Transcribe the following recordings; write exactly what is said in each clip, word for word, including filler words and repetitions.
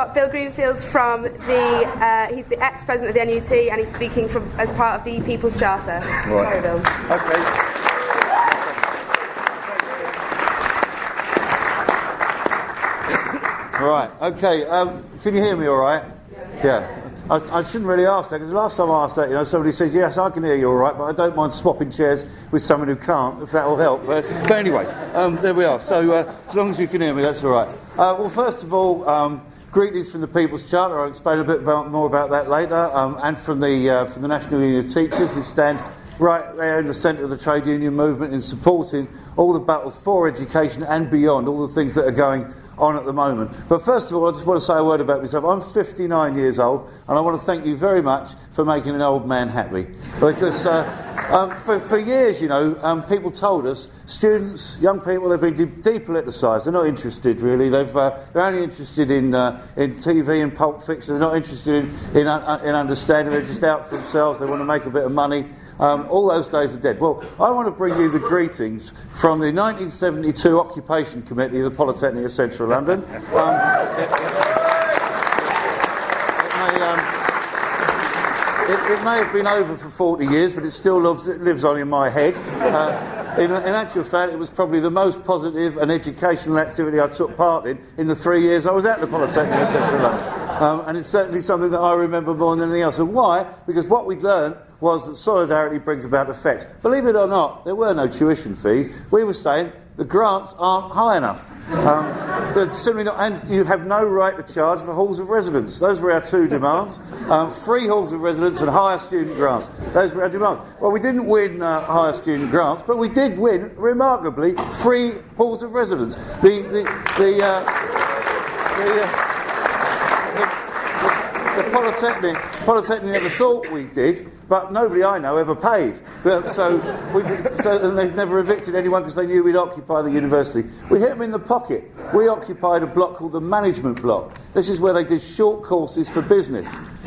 got Bill Greenfield from the, uh, he's the ex-president of the N U T, and he's speaking from as part of the People's Charter. Right. Sorry, Bill. Okay. Right, okay, um, can you hear me all right? Yeah. yeah. I, I shouldn't really ask that, because the last time I asked that, you know, somebody says, yes, I can hear you all right, but I don't mind swapping chairs with someone who can't, if that will help. But, but anyway, um, there we are. So uh, as long as you can hear me, that's all right. Uh, well, first of all, um, greetings from the People's Charter. I'll explain a bit about, more about that later. Um, and from the, uh, from the National Union of Teachers, we stand right there in the centre of the trade union movement in supporting all the battles for education and beyond, all the things that are going on at the moment. But first of all, I just want to say a word about myself. I'm fifty-nine years old, and I want to thank you very much for making an old man happy. Because uh, um, for, for years, you know, um, people told us, students, young people, they've been de- depoliticised. They're not interested, really. They've, uh, they're only interested in uh, in T V and Pulp Fiction. They're not interested in, in, uh, in understanding. They're just out for themselves. They want to make a bit of money. Um, all those days are dead. Well, I want to bring you the greetings from the nineteen seventy-two Occupation Committee of the Polytechnic of Central London. Um, it, it, it, may, um, it, it may have been over for forty years, but it still lives, it lives on in my head. Uh, in, in actual fact, it was probably the most positive and educational activity I took part in in the three years I was at the Polytechnic of Central London. Um, and it's certainly something that I remember more than anything else. And why? Because what we'd learned was that solidarity brings about effects. Believe it or not, there were no tuition fees. We were saying the grants aren't high enough. Um, they're simply not, and you have no right to charge for halls of residence. Those were our two demands. Um, free halls of residence and higher student grants. Those were our demands. Well, we didn't win uh, higher student grants, but we did win, remarkably, free halls of residence. The, the, the, uh, the, uh, The Polytechnic, Polytechnic never thought we did, but nobody I know ever paid. But, so, we, so and they've never evicted anyone because they knew we'd occupy the university. We hit them in the pocket. We occupied a block called the Management Block. This is where they did short courses for business.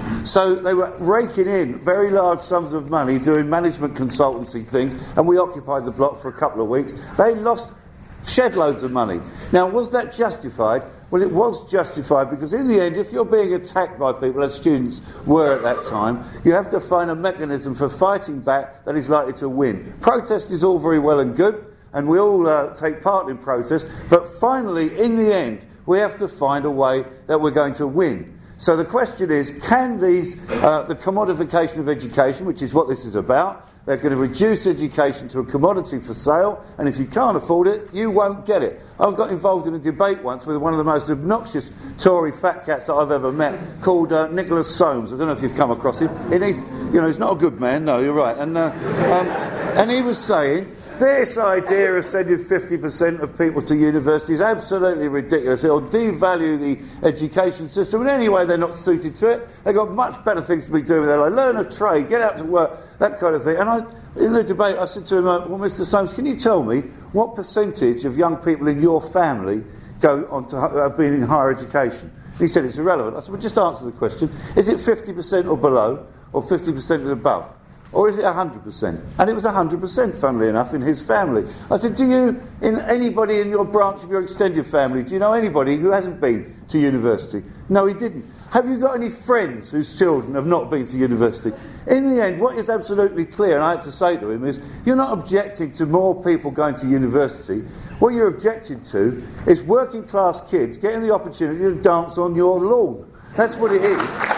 So they were raking in very large sums of money doing management consultancy things, and we occupied the block for a couple of weeks. They lost shed loads of money. Now, was that justified? Well, it was justified because in the end, if you're being attacked by people, as students were at that time, you have to find a mechanism for fighting back that is likely to win. Protest is all very well and good, and we all uh, take part in protest, but finally, in the end, we have to find a way that we're going to win. So the question is, can these, uh, the commodification of education, which is what this is about, they're going to reduce education to a commodity for sale, and if you can't afford it, you won't get it. I got involved in a debate once with one of the most obnoxious Tory fat cats that I've ever met, called uh, Nicholas Soames. I don't know if you've come across him. And he's, you know, he's not a good man. No, you're right. And uh, um, and he was saying, this idea of sending fifty percent of people to university is absolutely ridiculous. It'll devalue the education system. And anyway, they're not suited to it. They've got much better things to be doing with their life. Learn a trade, get out to work, that kind of thing. And I, in the debate, I said to him, uh, well, Mister Soames, can you tell me what percentage of young people in your family go on to have been in higher education? And he said, it's irrelevant. I said, well, just answer the question. Is it fifty percent or below, or fifty percent and above? Or is it one hundred percent? And it was one hundred percent, funnily enough, in his family. I said, do you, in anybody in your branch of your extended family, do you know anybody who hasn't been to university? No, he didn't. Have you got any friends whose children have not been to university? In the end, what is absolutely clear, and I had to say to him, is you're not objecting to more people going to university. What you're objecting to is working class kids getting the opportunity to dance on your lawn. That's what it is.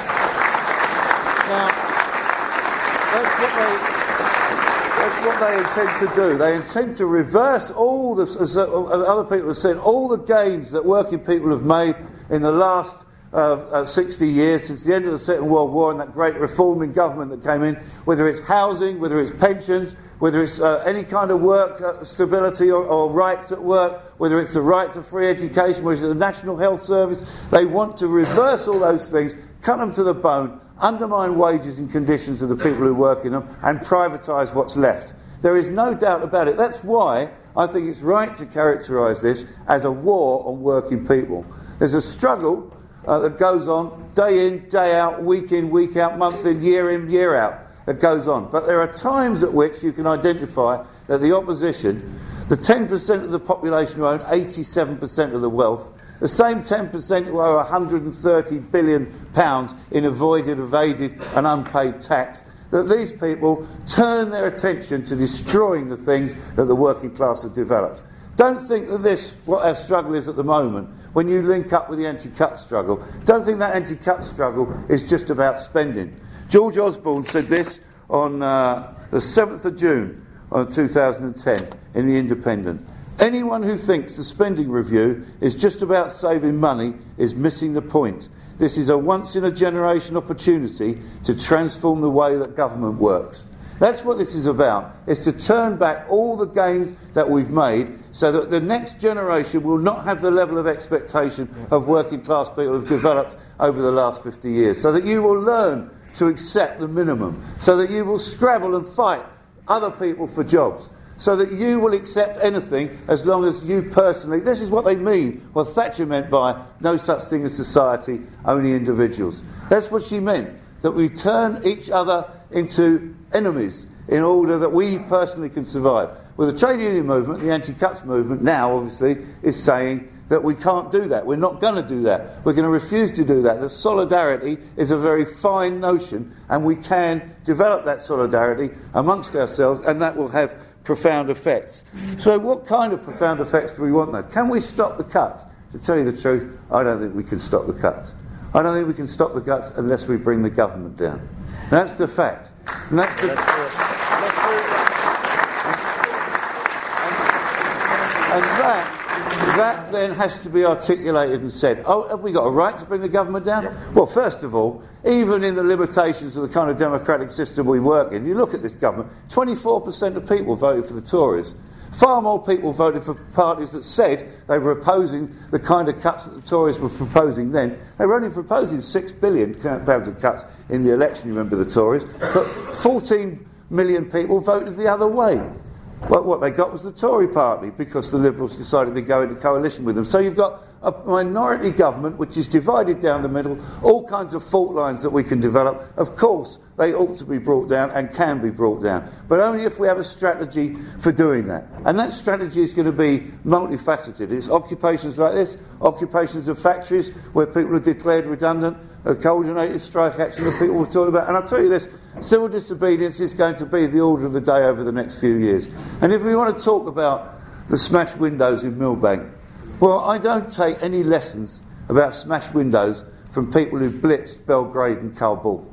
Now, That's what, they, that's what they intend to do. They intend to reverse all the, as other people have said, all the gains that working people have made in the last uh, uh, sixty years, since the end of the Second World War and that great reforming government that came in, whether it's housing, whether it's pensions, whether it's uh, any kind of work uh, stability or, or rights at work, whether it's the right to free education, whether it's the National Health Service. They want to reverse all those things, cut them to the bone, undermine wages and conditions of the people who work in them, and privatise what's left. There is no doubt about it. That's why I think it's right to characterise this as a war on working people. There's a struggle uh, that goes on day in, day out, week in, week out, month in, year in, year out, that goes on. But there are times at which you can identify that the opposition, the ten percent of the population who own eighty-seven percent of the wealth, The same ten percent who owe one hundred thirty billion pounds in avoided, evaded and unpaid tax, that these people turn their attention to destroying the things that the working class have developed. Don't think that this, what our struggle is at the moment, when you link up with the anti-cut struggle, don't think that anti-cut struggle is just about spending. George Osborne said this on uh, the seventh of June of two thousand ten in The Independent. Anyone who thinks the spending review is just about saving money is missing the point. This is a once-in-a-generation opportunity to transform the way that government works. That's what this is about, is to turn back all the gains that we've made so that the next generation will not have the level of expectation of working class people who've developed over the last fifty years, so that you will learn to accept the minimum, so that you will scrabble and fight other people for jobs, so that you will accept anything as long as you personally... This is what they mean, what Thatcher meant by no such thing as society, only individuals. That's what she meant, that we turn each other into enemies in order that we personally can survive. Well, the trade union movement, the anti-cuts movement now, obviously, is saying that we can't do that. We're not going to do that. We're going to refuse to do that. That solidarity is a very fine notion, and we can develop that solidarity amongst ourselves, and that will have profound effects. So what kind of profound effects do we want, though? Can we stop the cuts? To tell you the truth, I don't think we can stop the cuts. I don't think we can stop the cuts unless we bring the government down. And that's the fact. And that's the... And that, that then has to be articulated and said, oh, have we got a right to bring the government down? Yeah. Well, first of all, even in the limitations of the kind of democratic system we work in, you look at this government, twenty-four percent of people voted for the Tories. Far more people voted for parties that said they were opposing the kind of cuts that the Tories were proposing then. They were only proposing six billion pounds of cuts in the election, you remember the Tories, but fourteen million people voted the other way. But what they got was the Tory party, because the Liberals decided to go into coalition with them. So you've got a minority government which is divided down the middle, all kinds of fault lines that we can develop. Of course, they ought to be brought down and can be brought down, but only if we have a strategy for doing that. And that strategy is going to be multifaceted. It's occupations like this, occupations of factories where people are declared redundant, a coordinated strike action that people were talking about. And I'll tell you this, civil disobedience is going to be the order of the day over the next few years. And if we want to talk about the smashed windows in Millbank, well, I don't take any lessons about smashed windows from people who blitzed Belgrade and Kabul.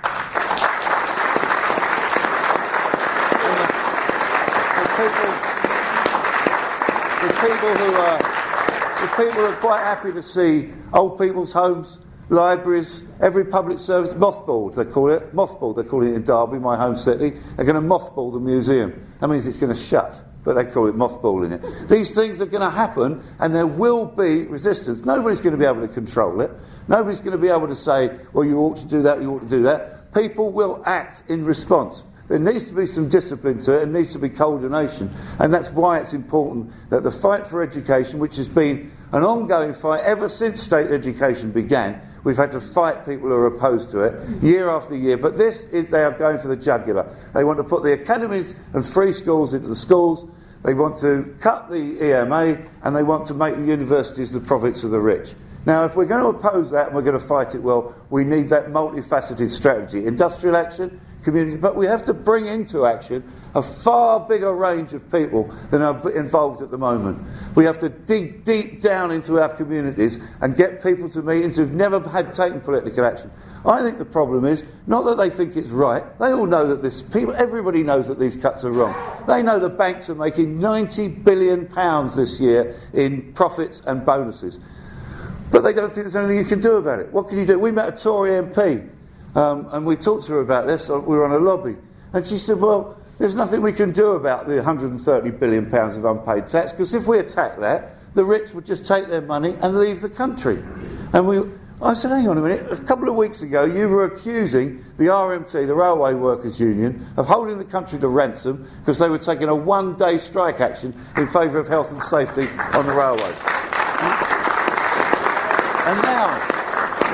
The people who are, the people who are quite happy to see old people's homes, libraries, every public service mothballed, they call it. Mothballed, they call it in Derby, my home city. They're going to mothball the museum. That means it's going to shut, but they call it mothballing it. These things are going to happen, and there will be resistance. Nobody's going to be able to control it. Nobody's going to be able to say, well, you ought to do that, you ought to do that. People will act in response. There needs to be some discipline to it, and needs to be coordination, and that's why it's important that the fight for education, which has been an ongoing fight ever since state education began, we've had to fight people who are opposed to it year after year, but this is, they are going for the jugular. They want to put the academies and free schools into the schools, they want to cut the E M A, and they want to make the universities the profits of the rich. Now, if we're going to oppose that and we're going to fight it well, we need that multifaceted strategy. Industrial action, community, but we have to bring into action a far bigger range of people than are involved at the moment. We have to dig deep down into our communities and get people to meetings who've never had taken political action. I think the problem is not that they think it's right. They all know that this people, everybody knows that these cuts are wrong. They know the banks are making ninety billion pounds this year in profits and bonuses. But they don't think there's anything you can do about it. What can you do? We met a Tory M P, um, and we talked to her about this. We were on a lobby. And she said, well, there's nothing we can do about the one hundred thirty billion pounds of unpaid tax, because if we attack that, the rich would just take their money and leave the country. And we, I said, hang on a minute. A couple of weeks ago, you were accusing the R M T, the Railway Workers Union, of holding the country to ransom because they were taking a one-day strike action in favour of health and safety on the railways. And now,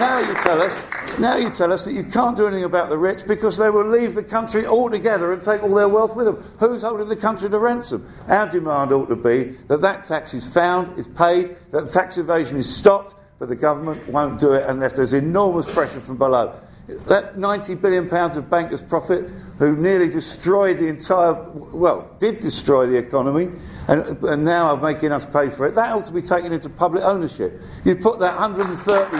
now you tell us, now you tell us that you can't do anything about the rich because they will leave the country altogether and take all their wealth with them. Who's holding the country to ransom? Our demand ought to be that that tax is found, is paid, that the tax evasion is stopped, but the government won't do it unless there's enormous pressure from below. That ninety billion pounds of bankers' profit, who nearly destroyed the entire, well, did destroy the economy, and, and now are making us pay for it, that ought to be taken into public ownership. You put that one hundred thirty,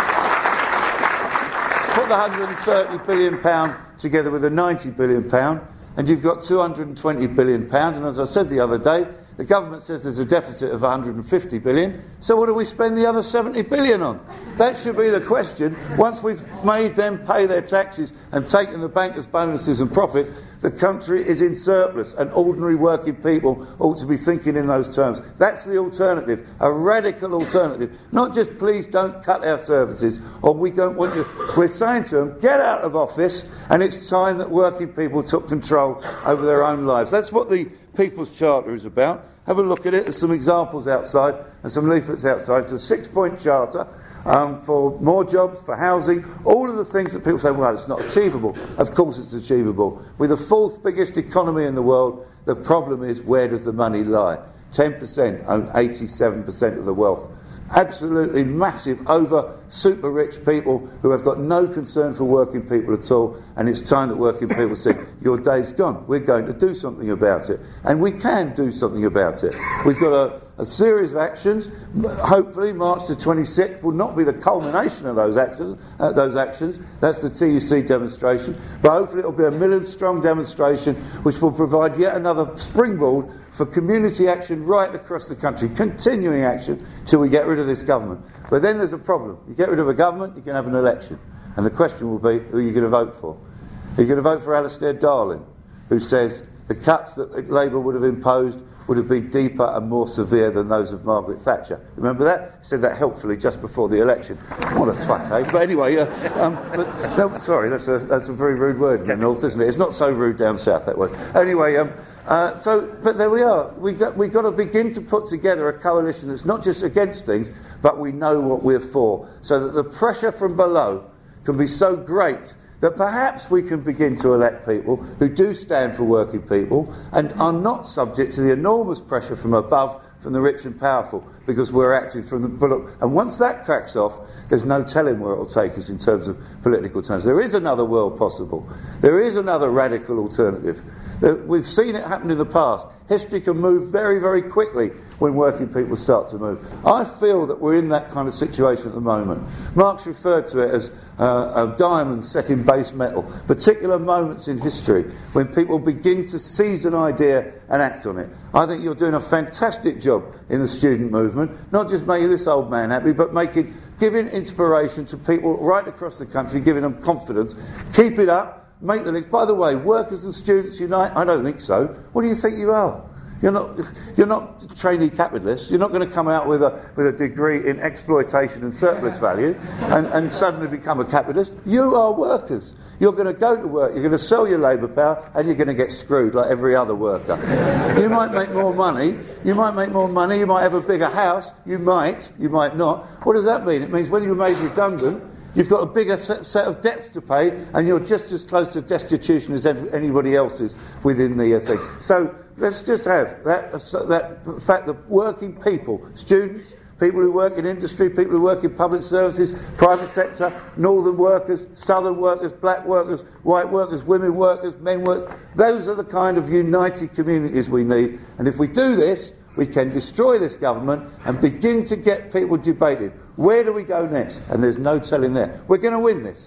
put the one hundred thirty billion pounds together with the ninety billion pounds, and you've got two hundred twenty billion pounds, and as I said the other day, the government says there's a deficit of one hundred fifty billion pounds, so what do we spend the other seventy billion pounds on? That should be the question. Once we've made them pay their taxes and taken the bankers' bonuses and profits, the country is in surplus, and ordinary working people ought to be thinking in those terms. That's the alternative, a radical alternative. Not just please don't cut our services, or we don't want you. We're saying to them, get out of office, and it's time that working people took control over their own lives. That's what the People's Charter is about. Have a look at it. There's some examples outside and some leaflets outside. It's a six-point charter um, for more jobs, for housing, all of the things that people say, well, it's not achievable. Of course it's achievable. We're the fourth biggest economy in the world. The problem is, where does the money lie? ten percent own eighty-seven percent of the wealth. Absolutely massive, over super rich people who have got no concern for working people at all, and it's time that working people say, your day's gone, we're going to do something about it, and we can do something about it. We've got a, a series of actions. Hopefully March the twenty-sixth will not be the culmination of those actions, uh, those actions. That's the T U C demonstration, but hopefully it will be a million strong demonstration which will provide yet another springboard for community action right across the country, continuing action till we get rid of this government. But then there's a problem. You get rid of a government, you can have an election. And the question will be, who are you going to vote for? Are you going to vote for Alistair Darling, who says the cuts that Labour would have imposed would have been deeper and more severe than those of Margaret Thatcher? Remember that? He said that helpfully just before the election. What a twat, eh? But anyway, uh, um, but, no, sorry, that's a, that's a very rude word in the north, isn't it? It's not so rude down south, that word. Anyway, um, Uh, so, but there we are. We got we got to begin to put together a coalition that's not just against things, but we know what we're for, so that the pressure from below can be so great that perhaps we can begin to elect people who do stand for working people and are not subject to the enormous pressure from above, from the rich and powerful, because we're acting from the bullet. And once that cracks off, there's no telling where it'll take us in terms of political terms. There is another world possible. There is another radical alternative. We've seen it happen in the past. History can move very, very quickly when working people start to move. I feel that we're in that kind of situation at the moment. Marx referred to it as uh, a diamond set in base metal, particular moments in history when people begin to seize an idea and act on it. I think you're doing a fantastic job in the student movement, not just making this old man happy, but making, giving inspiration to people right across the country, giving them confidence. Keep it up. Make the links. By the way, workers and students unite? I don't think so. What do you think you are? You're not, you're not trainee capitalists. You're not going to come out with a with a degree in exploitation and surplus value and, and suddenly become a capitalist. You are workers. You're going to go to work. You're going to sell your labour power, and you're going to get screwed like every other worker. You might make more money. You might make more money. You might have a bigger house. You might. You might not. What does that mean? It means when you're made redundant, you've got a bigger set, set of debts to pay, and you're just as close to destitution as anybody else is within the uh, thing. So let's just have that, uh, that fact that working people, students, people who work in industry, people who work in public services, private sector, northern workers, southern workers, black workers, white workers, women workers, men workers, those are the kind of united communities we need. And if we do this, we can destroy this government and begin to get people debating. Where do we go next? And there's no telling there. We're going to win this.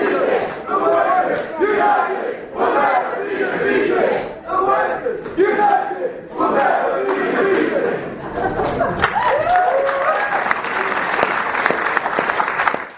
United!